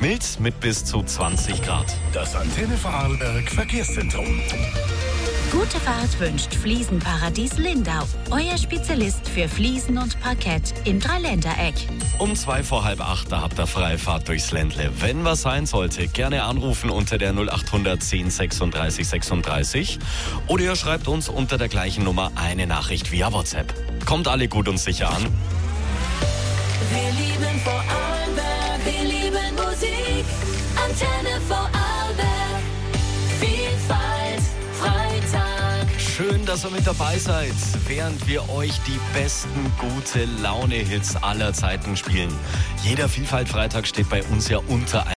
Mild mit bis zu 20 Grad. Das Antenne Vorarlberg Verkehrszentrum. Gute Fahrt wünscht Fliesenparadies Lindau. Euer Spezialist für Fliesen und Parkett im Dreiländereck. Um 7:45, da habt ihr Freifahrt durchs Ländle. Wenn was sein sollte, gerne anrufen unter der 0800 10 36 36. Oder ihr schreibt uns unter der gleichen Nummer eine Nachricht via WhatsApp. Kommt alle gut und sicher an. Wir lieben Vorarlberg, wir lieben Musik. Antenne Vorarlberg, Vielfalt, Freitag. Schön, dass ihr mit dabei seid, während wir euch die besten Gute-Laune-Hits aller Zeiten spielen. Jeder Vielfalt-Freitag steht bei uns ja unter